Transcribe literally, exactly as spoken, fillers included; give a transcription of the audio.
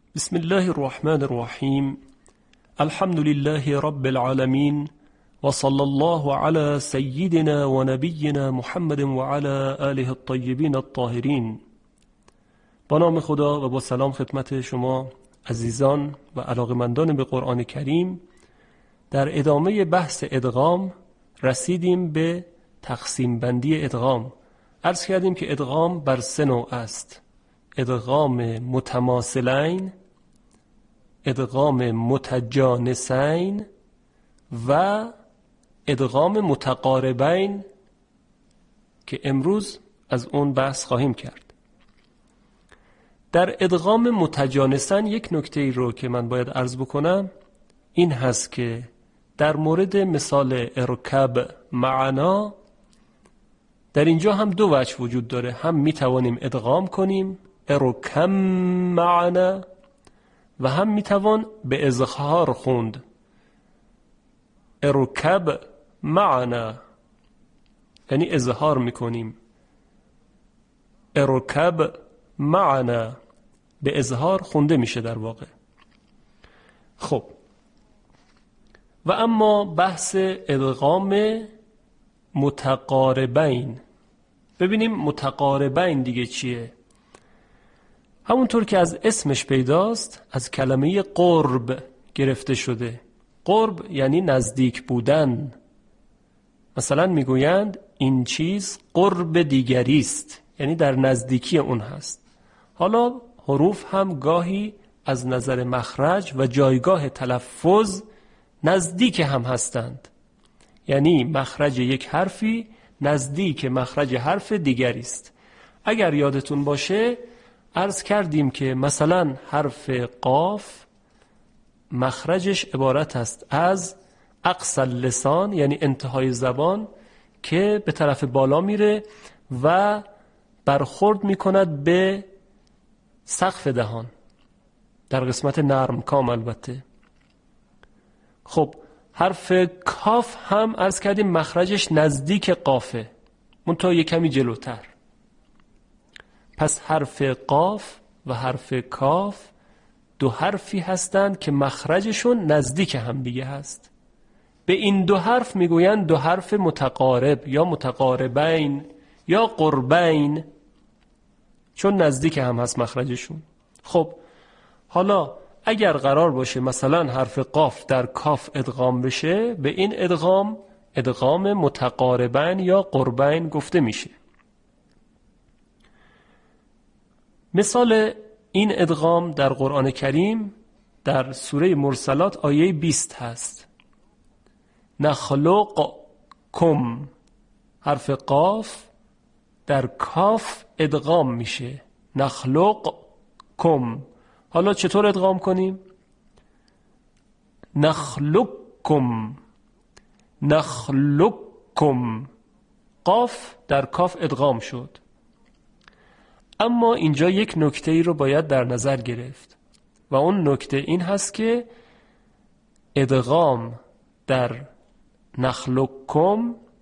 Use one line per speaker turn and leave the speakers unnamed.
بسم الله الرحمن الرحیم. الحمد لله رب العالمین و صلی الله علی سیدنا و نبینا محمد و علی آله الطیبین الطاهرین. با نام خدا و با سلام خدمت شما عزیزان و علاقمندان به قرآن کریم. در ادامه بحث ادغام رسیدیم به تقسیم بندی ادغام. عرض کردیم که ادغام بر سه نوع است: ادغام متماثلین، ادغام متجانسین و ادغام متقاربین که امروز از اون بحث خواهیم کرد. در ادغام متجانسین یک نکته ای رو که من باید عرض بکنم این هست که در مورد مثال ارکب معنا در اینجا هم دو وجه وجود داره. هم میتوانیم ادغام کنیم ارکم معنا و هم میتوان به اظهار خوند ارکب معنا، یعنی اظهار میکنیم ارکب معنا، به اظهار خونده میشه در واقع. خب و اما بحث ادغام متقاربین، ببینیم متقاربین دیگه چیه. همونطور که از اسمش پیداست از کلمه قرب گرفته شده. قرب یعنی نزدیک بودن. مثلا میگویند این چیز قرب دیگری است، یعنی در نزدیکی اون هست. حالا حروف هم گاهی از نظر مخرج و جایگاه تلفظ نزدیک هم هستند، یعنی مخرج یک حرفی نزدیک مخرج حرف دیگری است. اگر یادتون باشه عرض کردیم که مثلا حرف قاف مخرجش عبارت است از اقصی اللسان، یعنی انتهای زبان که به طرف بالا میره و برخورد میکند به سقف دهان در قسمت نرم کام. البته خب حرف کاف هم عرض کردیم مخرجش نزدیک قافه، منتها یک کمی جلوتر. پس حرف قاف و حرف کاف دو حرفی هستند که مخرجشون نزدیک هم دیگه هست. به این دو حرف میگویند دو حرف متقارب یا متقاربین یا قربین، چون نزدیک هم هست مخرجشون. خب حالا اگر قرار باشه مثلا حرف قاف در کاف ادغام بشه، به این ادغام ادغام متقاربین یا قربین گفته میشه. مثال این ادغام در قرآن کریم در سوره مرسلات آیه بیست هست. نخلق کم، حرف قاف در کاف ادغام میشه نخلق کم. حالا چطور ادغام کنیم؟ نخلق کم، نخلق کم، قاف در کاف ادغام شد. اما اینجا یک نکته ای رو باید در نظر گرفت و اون نکته این هست که ادغام در نخلقکم